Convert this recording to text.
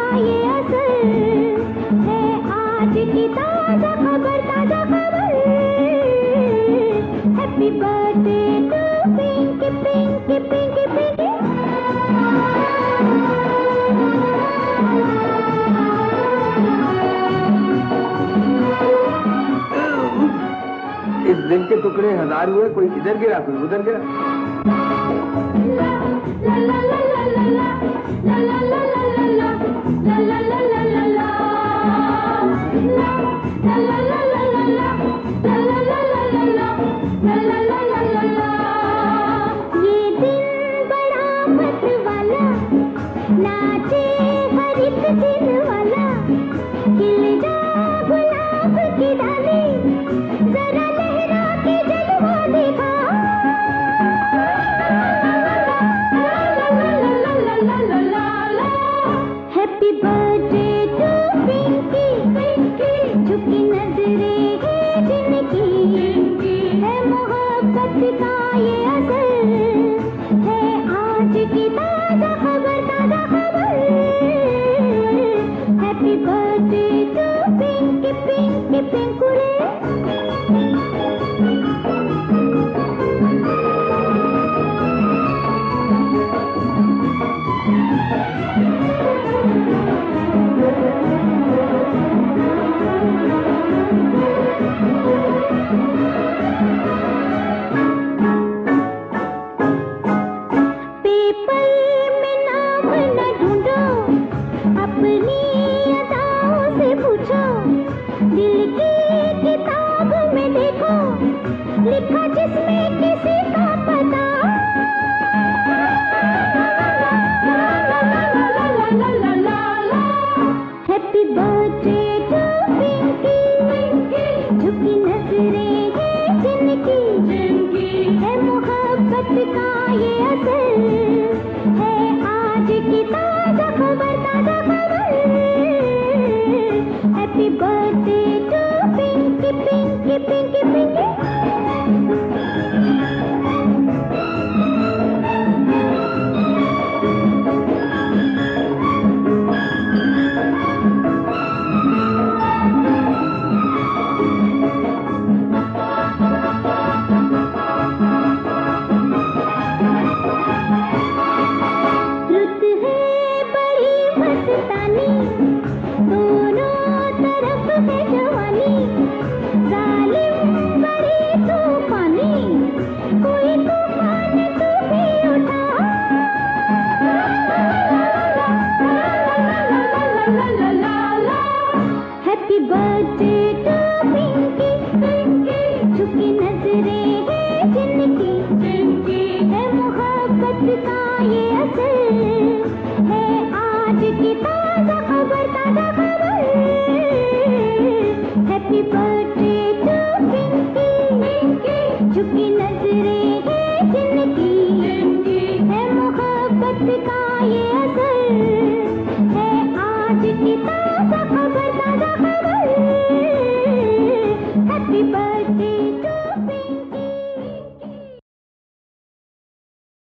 ये असर है आज की ताजा खबर, ताजा खबर। Happy birthday to Pinky Pinky Pinky Pinky. इस दिन के टुकड़े 1000 हुए, कोई इधर गिरा कोई उधर गिरा। ये दिन बड़ा मत वाला, नाचे हर एक दिन वाला, खिल जा गुलाब की डाली, जरा लहरा के जलवा दिखा। Happy birthday to Pinky Pinky, झुकी नजरें है जिनकी, है मोहब्बत का ये असर है आज की ताजा खबर, ताजा खबर। Happy birthday to Pinky Pinky पिंकुरे। पेपर में नाम न ढूंढो, अपनी अदाओं से पूछो, दिल की किताब में देखो, लिखा जिसमें किसी का पता। Happy birthday to Pinky Pinky, झुकी नजरें है जिनकी, है मोहब्बत का ये असर है आज की ताजा खबर, ताजा खबर। Happy birthday to Pinky Pinky Pinky Pinky.